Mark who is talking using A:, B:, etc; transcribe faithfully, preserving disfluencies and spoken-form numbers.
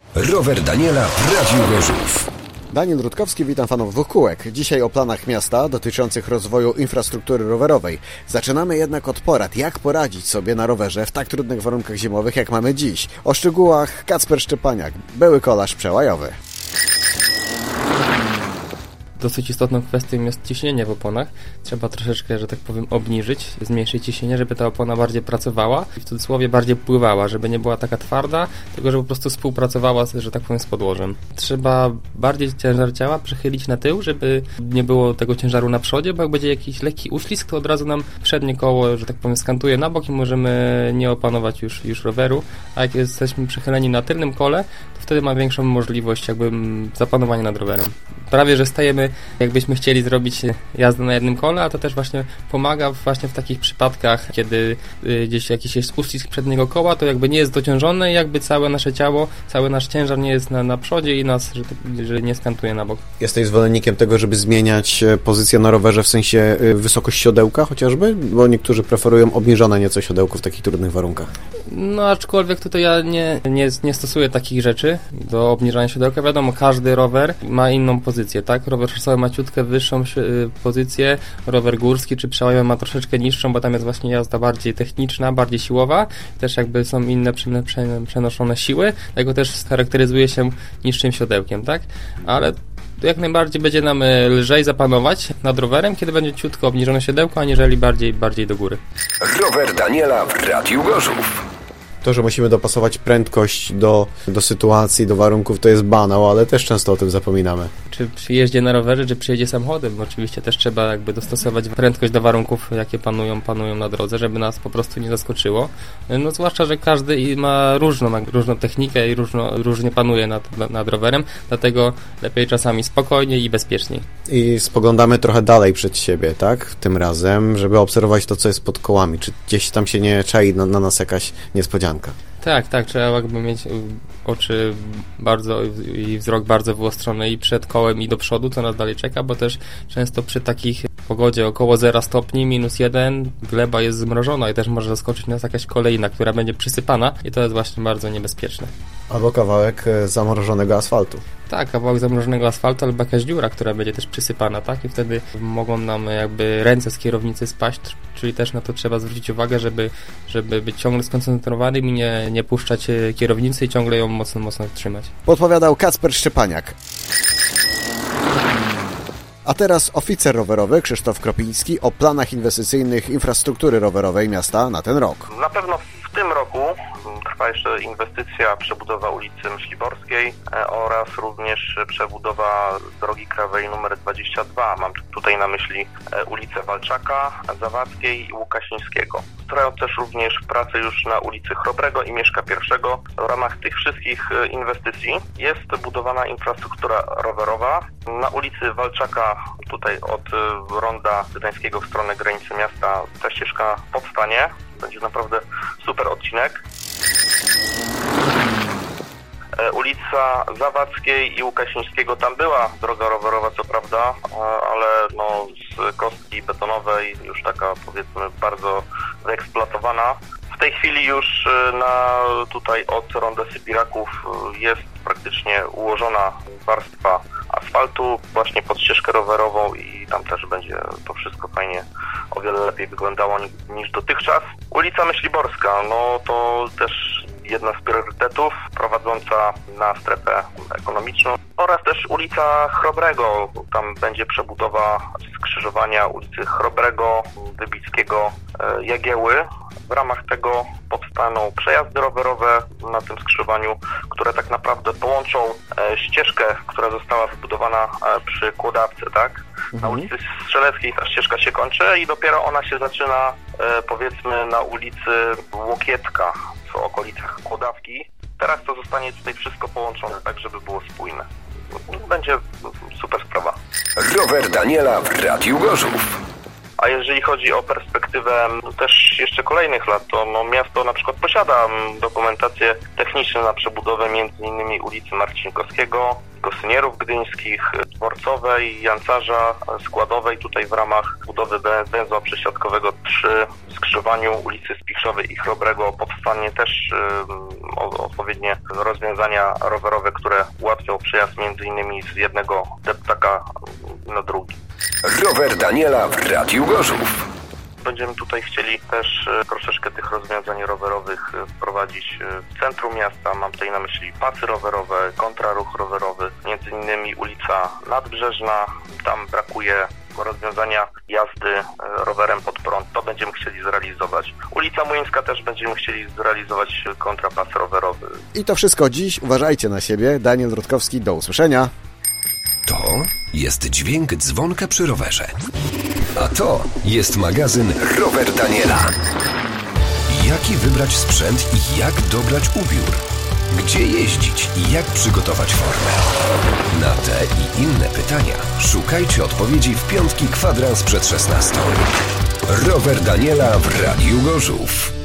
A: Rower Daniela w Radiu Gorzów.
B: Daniel Rutkowski, witam fanów dwóch kółek. Dzisiaj o planach miasta dotyczących rozwoju infrastruktury rowerowej. Zaczynamy jednak od porad, jak poradzić sobie na rowerze w tak trudnych warunkach zimowych, jak mamy dziś. O szczegółach Kacper Szczepaniak, były kolarz przełajowy.
C: Dosyć istotną kwestią jest ciśnienie w oponach. Trzeba troszeczkę, że tak powiem, obniżyć, zmniejszyć ciśnienie, żeby ta opona bardziej pracowała i w cudzysłowie bardziej pływała, żeby nie była taka twarda, tylko żeby po prostu współpracowała, że tak powiem, z podłożem. Trzeba bardziej ciężar ciała przechylić na tył, żeby nie było tego ciężaru na przodzie, bo jak będzie jakiś lekki uślizg, to od razu nam przednie koło, że tak powiem, skantuje na bok i możemy nie opanować już, już roweru, a jak jesteśmy przychyleni na tylnym kole, to wtedy ma większą możliwość jakby zapanowania nad rowerem. Prawie, że stajemy, jakbyśmy chcieli zrobić jazdę na jednym kole, a to też właśnie pomaga właśnie w takich przypadkach, kiedy y, gdzieś jakiś jest uścisk przedniego koła, to jakby nie jest dociążone i jakby całe nasze ciało, cały nasz ciężar nie jest na, na przodzie i nas, że, że nie skantuje na bok.
B: Jesteś zwolennikiem tego, żeby zmieniać pozycję na rowerze w sensie wysokość siodełka chociażby? Bo niektórzy preferują obniżone nieco siodełko w takich trudnych warunkach.
C: No aczkolwiek tutaj ja nie, nie, nie stosuję takich rzeczy do obniżania siodełka. Wiadomo, każdy rower ma inną pozycję, tak? Rower szosowy ma ciutkę wyższą y, pozycję, rower górski czy przełajowy ma troszeczkę niższą, bo tam jest właśnie jazda bardziej techniczna, bardziej siłowa. Też jakby są inne przene, przene, przenoszone siły, dlatego też charakteryzuje się niższym siodełkiem, tak? Ale jak najbardziej będzie nam lżej zapanować nad rowerem, kiedy będzie ciutko obniżone siodełko, aniżeli bardziej, bardziej do góry.
A: Rower Daniela w Radiu Gorzów.
B: To, że musimy dopasować prędkość do, do sytuacji, do warunków, to jest banał, ale też często o tym zapominamy.
C: Czy przy jeździe na rowerze, czy przy jeździe samochodem, oczywiście też trzeba jakby dostosować prędkość do warunków, jakie panują, panują na drodze, żeby nas po prostu nie zaskoczyło. No zwłaszcza, że każdy ma różną, różną technikę i różno, różnie panuje nad, nad rowerem, dlatego lepiej czasami spokojnie i bezpieczniej. I
B: spoglądamy trochę dalej przed siebie, tak? Tym razem, żeby obserwować to, co jest pod kołami. Czy gdzieś tam się nie czai na, na nas jakaś niespodzianka?
C: Tak, tak, trzeba jakby mieć oczy bardzo i wzrok bardzo wyostrzony i przed kołem i do przodu, co nas dalej czeka, bo też często przy takich pogodzie około zera stopni, minus jeden, gleba jest zmrożona i też może zaskoczyć nas jakaś kolejna, która będzie przysypana i to jest właśnie bardzo niebezpieczne.
B: Albo kawałek zamrożonego asfaltu.
C: Tak, kawałek zamrożonego asfaltu albo jakaś dziura, która będzie też przysypana, tak? I wtedy mogą nam jakby ręce z kierownicy spaść, czyli też na to trzeba zwrócić uwagę, żeby, żeby być ciągle skoncentrowanym i nie, nie puszczać kierownicy i ciągle ją mocno, mocno trzymać.
B: Podpowiadał Kacper Szczepaniak. A teraz oficer rowerowy Krzysztof Kropiński o planach inwestycyjnych infrastruktury rowerowej miasta na ten rok.
D: Na pewno w tym roku trwa jeszcze inwestycja, przebudowa ulicy Myśliborskiej oraz również przebudowa drogi krajowej numer dwadzieścia dwa. Mam tutaj na myśli ulicę Walczaka, Zawadzkiej i Łukasińskiego. Trwają też również prace już na ulicy Chrobrego i Mieszka pierwszego. W ramach tych wszystkich inwestycji jest budowana infrastruktura rowerowa. Na ulicy Walczaka, tutaj od ronda Gdańskiego w stronę granicy miasta, ta ścieżka powstanie. Będzie naprawdę super odcinek. Ulica Zawadzkiej i Łukasińskiego, tam była droga rowerowa, co prawda, ale no z kostki betonowej, już taka powiedzmy bardzo wyeksploatowana. W tej chwili już na tutaj od ronda Sybiraków jest praktycznie ułożona warstwa asfaltu właśnie pod ścieżkę rowerową i tam też będzie to wszystko fajnie, o wiele lepiej wyglądało niż dotychczas. Ulica Myśliborska, no to też jedna z priorytetów prowadząca na strefę ekonomiczną oraz też ulica Chrobrego, tam będzie przebudowa skrzyżowania ulicy Chrobrego, Wybickiego, Jagieły. W ramach tego powstaną przejazdy rowerowe na tym skrzyżowaniu, które tak naprawdę połączą ścieżkę, która została wybudowana przy Kłodawce, tak? Na ulicy Strzeleckiej ta ścieżka się kończy i dopiero ona się zaczyna powiedzmy na ulicy Łokietka, w okolicach Kłodawki. Teraz to zostanie tutaj wszystko połączone tak, żeby było spójne. Będzie super sprawa.
A: Rower Daniela w Radiu Gorzów.
D: A jeżeli chodzi o perspektywę no, też jeszcze kolejnych lat, to no, miasto na przykład posiada dokumentację techniczną na przebudowę między innymi ulicy Marcinkowskiego, Gosynierów Gdyńskich, Dworcowej, Jancarza, Składowej, tutaj w ramach budowy węzła przesiadkowego przy skrzyżowaniu ulicy Spichrzowej i Chrobrego powstanie też y, odpowiednie rozwiązania rowerowe, które ułatwią przejazd między innymi z jednego deptaka na drugi.
A: Rower Daniela w Radiu Gorzów.
D: Będziemy tutaj chcieli też troszeczkę tych rozwiązań rowerowych wprowadzić w centrum miasta. Mam tutaj na myśli pasy rowerowe, kontraruch rowerowy, między innymi ulica Nadbrzeżna. Tam brakuje rozwiązania jazdy rowerem pod prąd. To będziemy chcieli zrealizować. Ulica Młyńska też będziemy chcieli zrealizować kontrapas rowerowy.
B: I to wszystko dziś. Uważajcie na siebie. Daniel Rutkowski, do usłyszenia.
A: To jest dźwięk dzwonka przy rowerze. A to jest magazyn Rower Daniela. Jaki wybrać sprzęt i jak dobrać ubiór? Gdzie jeździć i jak przygotować formę? Na te i inne pytania szukajcie odpowiedzi w piątki kwadrans przed szesnastą. Rower Daniela w Radiu Gorzów.